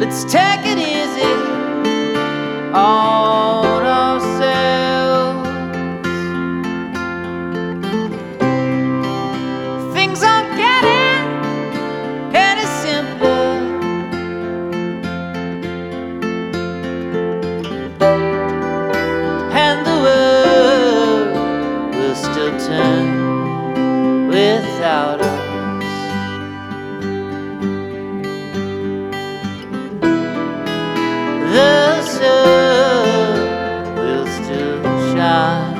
Let's take it easy on ourselves. Things aren't getting any simpler. And the world will still turn without us. The sun will still shine.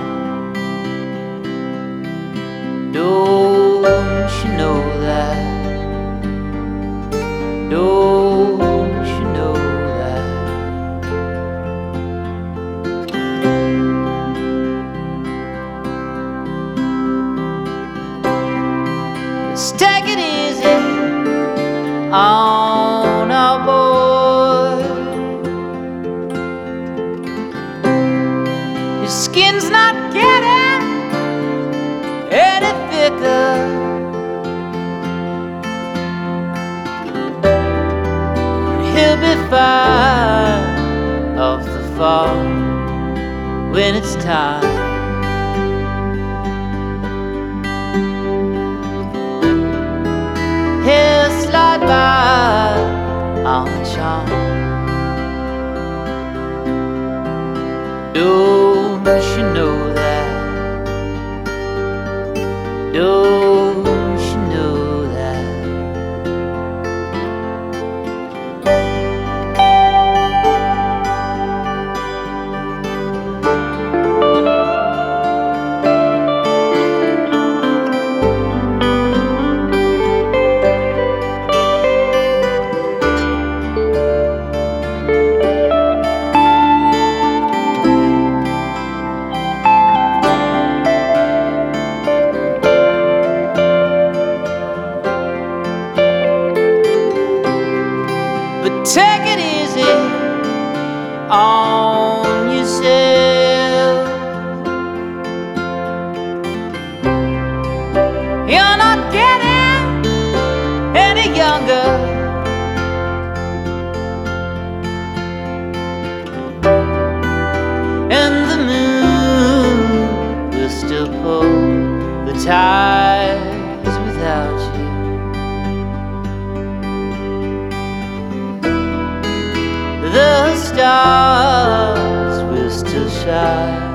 Don't you know that? Don't you know that? Let's take it easy on our boy. His skin's not getting any thicker. He'll be fine off the farm when it's time. He'll slide by on the charm. Don't you know that? Don't you know that? But take it easy on yourself. You're not getting any younger. And the moon will still pull the tides without you. The stars will still shine.